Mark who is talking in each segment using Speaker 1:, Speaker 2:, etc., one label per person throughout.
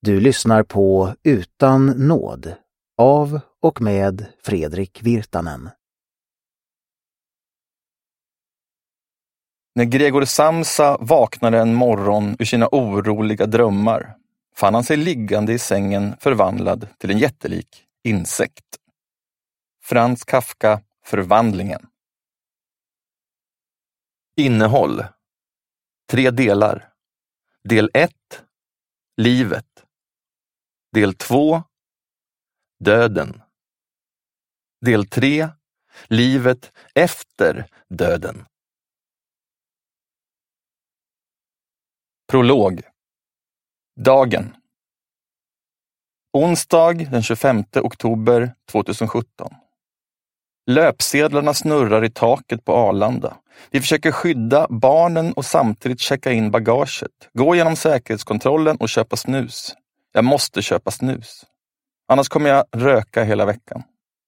Speaker 1: Du lyssnar på Utan nåd av och med Fredrik Virtanen.
Speaker 2: När Gregor Samsa vaknade en morgon ur sina oroliga drömmar fann han sig liggande i sängen förvandlad till en jättelik insekt. Franz Kafka, Förvandlingen. Innehåll. 3 delar. Del 1. Livet. Del 2. Döden. Del 3. Livet efter döden. Prolog. Dagen. Onsdag den 25 oktober 2017. Löpsedlarna snurrar i taket på Arlanda. Vi försöker skydda barnen och samtidigt checka in bagaget. Gå genom säkerhetskontrollen och köpa snus. Jag måste köpa snus. Annars kommer jag röka hela veckan.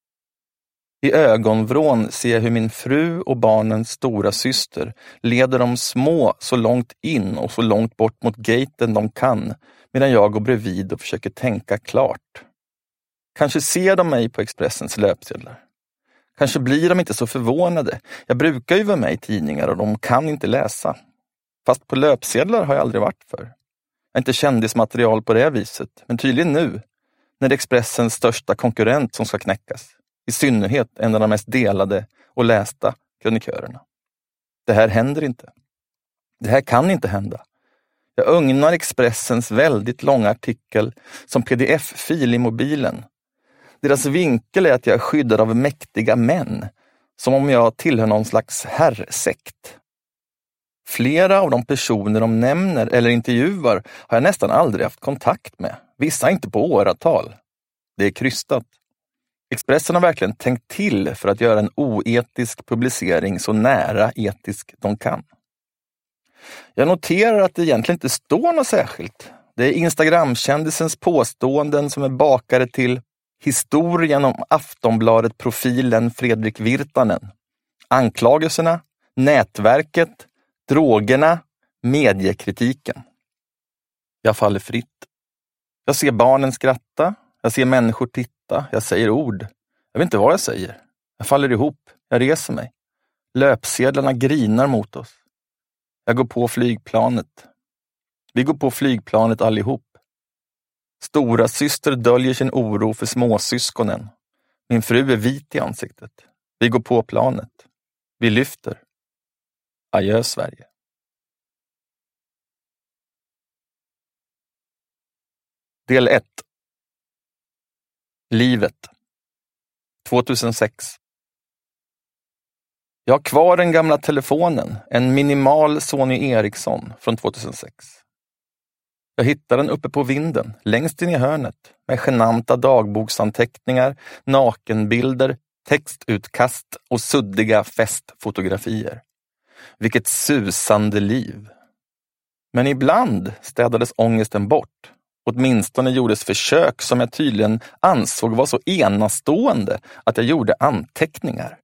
Speaker 2: I ögonvrån ser jag hur min fru och barnens stora syster leder de små så långt in och så långt bort mot gaten de kan, medan jag går bredvid och försöker tänka klart. Kanske ser de mig på Expressens löpsedlar. Kanske blir de inte så förvånade. Jag brukar ju vara med i tidningar och de kan inte läsa. Fast på löpsedlar har jag aldrig varit för. Jag är inte kändismaterial på det viset, men tydligen nu, när det är Expressens största konkurrent som ska knäckas. I synnerhet en av de mest delade och lästa krönikörerna. Det här händer inte. Det här kan inte hända. Jag ögnar Expressens väldigt långa artikel som pdf-fil i mobilen. Deras vinkel är att jag är skyddad av mäktiga män, som om jag tillhör någon slags herrsekt. Flera av de personer de nämner eller intervjuar har jag nästan aldrig haft kontakt med. Vissa inte på åratal. Det är krystat. Expressen har verkligen tänkt till för att göra en oetisk publicering så nära etisk de kan. Jag noterar att det egentligen inte står något särskilt. Det är Instagram-kändisens påståenden som är bakade till historien om Aftonbladet-profilen Fredrik Virtanen. Anklagelserna, nätverket, drogerna, mediekritiken. Jag faller fritt. Jag ser barnen skratta, jag ser människor titta, jag säger ord. Jag vet inte vad jag säger. Jag faller ihop, jag reser mig. Löpsedlarna grinar mot oss. Jag går på flygplanet. Vi går på flygplanet allihop. Stora syster döljer sin oro för småsyskonen. Min fru är vit i ansiktet. Vi går på planet. Vi lyfter. Adjö Sverige. Del 1. Livet. 2006. Jag har kvar den gamla telefonen, en minimal Sony Ericsson från 2006. Jag hittade den uppe på vinden, längst in i hörnet, med genanta dagboksanteckningar, nakenbilder, textutkast och suddiga festfotografier. Vilket susande liv. Men ibland städades ångesten bort. Åtminstone gjordes försök som jag tydligen ansåg var så enastående att jag gjorde anteckningar.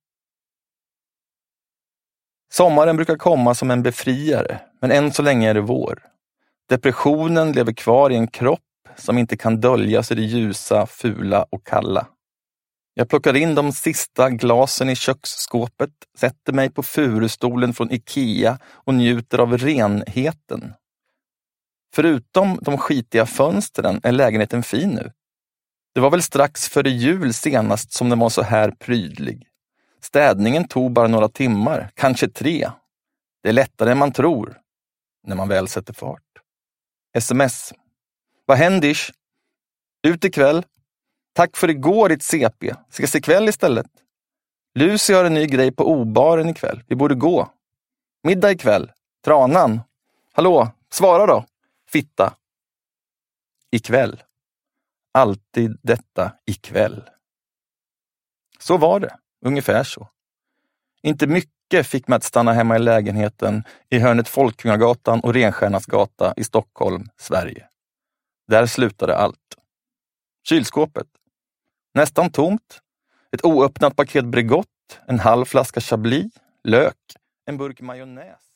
Speaker 2: Sommaren brukar komma som en befriare, men än så länge är det vår. Depressionen lever kvar i en kropp som inte kan döljas i det ljusa, fula och kalla. Jag plockar in de sista glasen i köksskåpet, sätter mig på furustolen från Ikea och njuter av renheten. Förutom de skitiga fönstren är lägenheten fin nu. Det var väl strax före jul senast som den var så här prydlig. Städningen tog bara några timmar, kanske 3. Det är lättare än man tror, när man väl sätter fart. SMS. Vad händer? Ut ikväll. Tack för igår ditt CP. Ska se kväll istället. Lucy har en ny grej på O-baren ikväll. Vi borde gå. Middag ikväll. Tranan. Hallå, svara då. Fitta. Ikväll. Alltid detta ikväll. Så var det. Ungefär så. Inte mycket fick mig att stanna hemma i lägenheten i hörnet Folkungagatan och Renstjärnas gata i Stockholm, Sverige. Där slutade allt. Kylskåpet. Nästan tomt. Ett oöppnat paket Bregott, en halv flaska Chablis, lök, en burk majonnäs.